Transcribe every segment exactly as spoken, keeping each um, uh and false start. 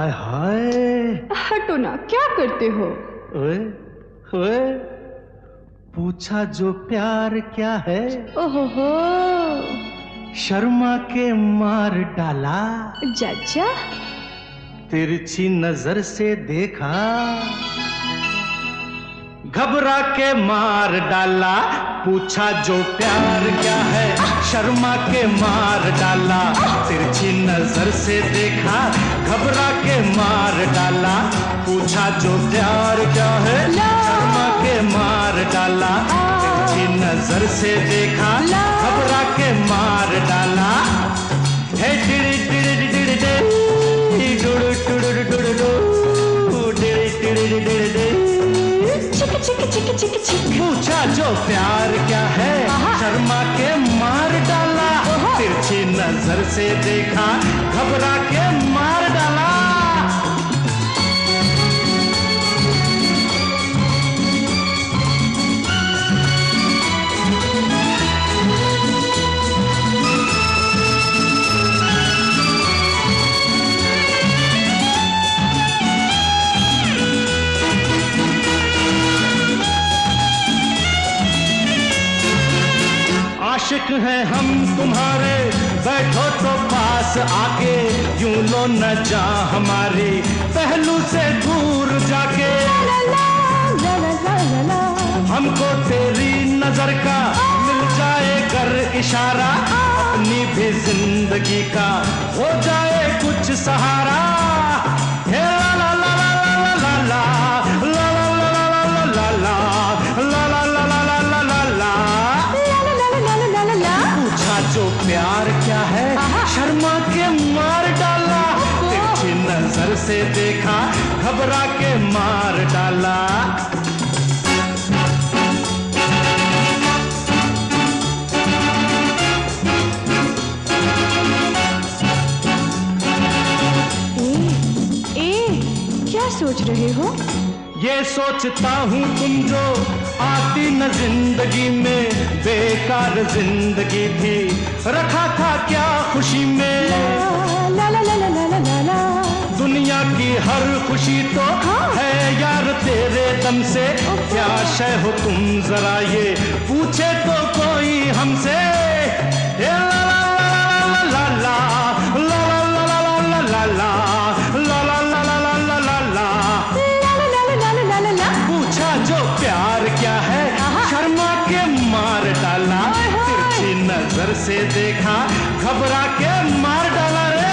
हाय हाय। हटो ना, क्या करते हो? ओए ओए, पूछा जो प्यार क्या है। ओहो हो, शर्मा के मार डाला। चाचा तिरछी नजर से देखा, घबरा के मार डाला। पूछा जो प्यार क्या है, शर्मा के मार डाला। तिरछी नजर से देखा, घबरा के मार डाला। पूछा जो प्यार क्या है, शर्मा के मार डाला। तिरछी नजर से देखा, घबरा के मार डाला। हे टिड़ी टिड़ी टिड़ी टिड़ी डुडु डुडु डुडु डुडु टिड़ी टिड़ी टिड़ी टिड़ी। चिक चिक चिक चिक चिक। पूछा जो प्यार क्या है, शर्मा के मार डाला। तिरछी नजर से देखा, घबरा के मार डाला। आशिक हैं हम तुम्हारे, बैठो तो पास आके। यूं लो न जा हमारे पहलू से दूर जाके। ला ला ला ला ला ला ला। हमको तेरी नजर का मिल जाए कर इशारा, अपनी भी जिंदगी का हो जाए कुछ सहारा। हे ला ला ला ला ला ला ला ला ला ला ला ला ला ला ला ला ला ला ला। पूछा जो प्यार क्या है, शर्मा के मार डाला। तिरछी नजर से देखा, घबरा के मार डाला। ए, ए, क्या सोच रहे हो? ये सोचता हूँ तुम जो आती न जिंदगी में, बेकार जिंदगी थी, रखा था क्या खुशी में। ला ला ला ला ला ला ला ला। दुनिया की हर खुशी तो है यार तेरे दम से। क्या शय हो तुम जरा ये पूछे तो कोई हमसे। ए ला ला ला ला ला ला ला ला ला ला ला ला ला ला ला ला ला ला। पूछा जो प्यार क्या है, शर्मा के मार डाला। तिरछी नजर से देखा, घबरा के मार डाला रे।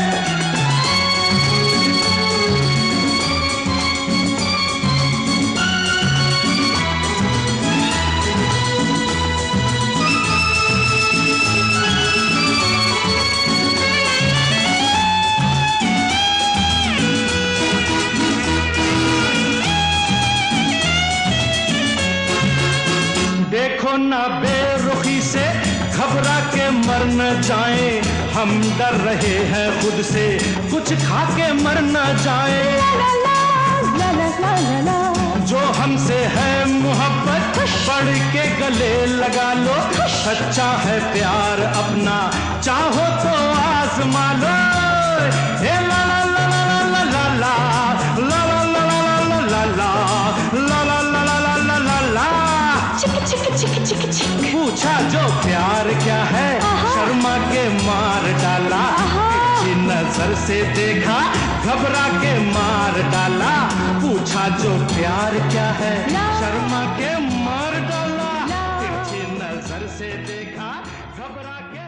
देखो ना बेरुखी से, घबरा के मर न जाए। हम डर रहे हैं खुद से, कुछ खा के मर न जाए। ला ला ला ला ला ला ला। जो हमसे है मोहब्बत, पढ़ के गले लगा लो। सच्चा है प्यार अपना, चाहो तो आजमा लो। ए ला ला ला ला ला ला ला ला ला ला ला ला ला ला ला ला ला। चिक चिक चिक चिक चिक। पूछा जो प्यार क्या है, शर्मा के मार डाला। तिरछी नजर से देखा, घबरा के मार डाला। पूछा जो प्यार क्या है, शर्मा के मार डाला। तिरछी नजर से देखा, घबरा के